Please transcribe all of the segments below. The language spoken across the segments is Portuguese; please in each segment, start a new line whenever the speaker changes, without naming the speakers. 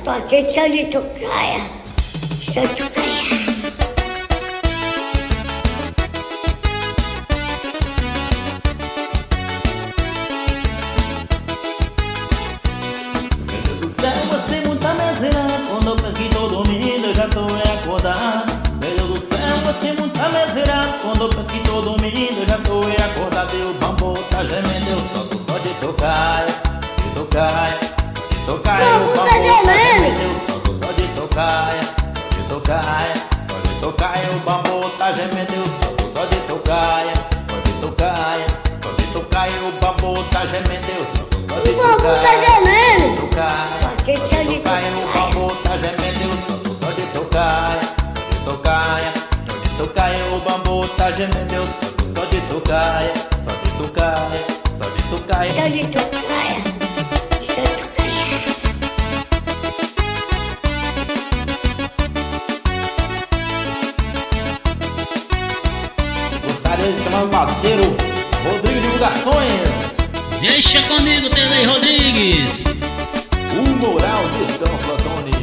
Porque sou de tocaia, sou tocaia.
Você muita mesreira, quando eu penso que tô dormindo eu já tô acordado. Meu Deus do céu, você muita mesreira, quando eu penso que tô dormindo eu já tô acordado. E o bambu tá gemendo, eu solto só de tocaia, de tocaia, de tocaia. O bambu tá gemendo, eu solto só de tocaia, de tocaia, só de tocaia. O bambu tá gemendo, eu solto só de tocaia, só de tocaia, só de tocaia. O bambu tá gemendo, eu solto só de tocaia.
Porque sou de
Tocaia, o bambu tá gemendo, eu solto só de tocaia, só de tocaia, só de tocaia. O bambu tá gemendo, eu solto só de tocaia, só de tocaia, só de tocaia.
Sou de tocaia, sou tocaia.
Gostaria de chamar o parceiro Rodrigo Divulgações.
Deixa comigo, Tele Rodrigues.
O moral de São Platone.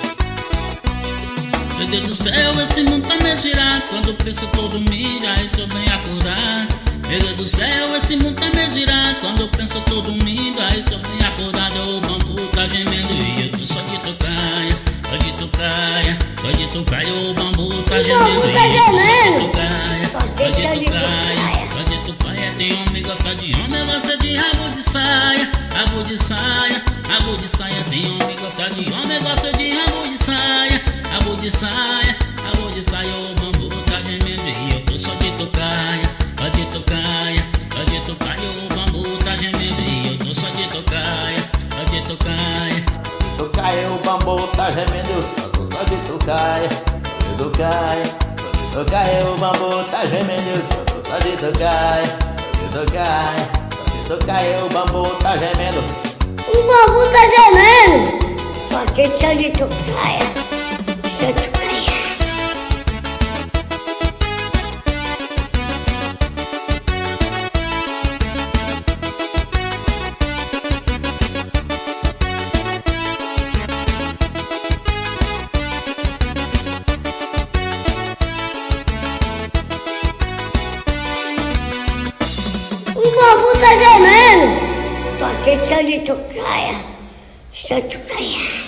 Meu Deus do céu, esse mundo tá me girar. Quando penso tô dormindo, já estou bem acordado. Meu Deus do céu, esse mundo tá me girar. Quando penso tô dormindo, já estou bem acordado. O bambu tá gemendo e eu tô só de tocaia, só de tocaia, só de tocaia. O bambu tá gemendo e eu tô só de tocaia, só de tocaia, só de tocaia. Tem homem que gosta de homem, gosta de rabo de saia, rabo de saia, rabo de saia. Tem homem que gosta de homem, gosta de rabo de saia, rabo de saia, rabo de saia. O bambu tá gemendo e eu tô só de tocaia, só de tocaia, só de tocaia. O bambu tá gemendo e eu tô só de tocaia, só de tocaia.
Tocaia, o bambu tá gemendo, eu solto só de tocaia, só de tocaia, só de tocaia. O bambu tá gemendo, eu solto só de tocaia, só de tocaia, só de tocaia. O bambu tá gemendo.
O bambu tá gemendo. Porque sou de tocaia, sou tocaia. O bambu tá gemendo. Porque sou de tocaia, sou tocaia.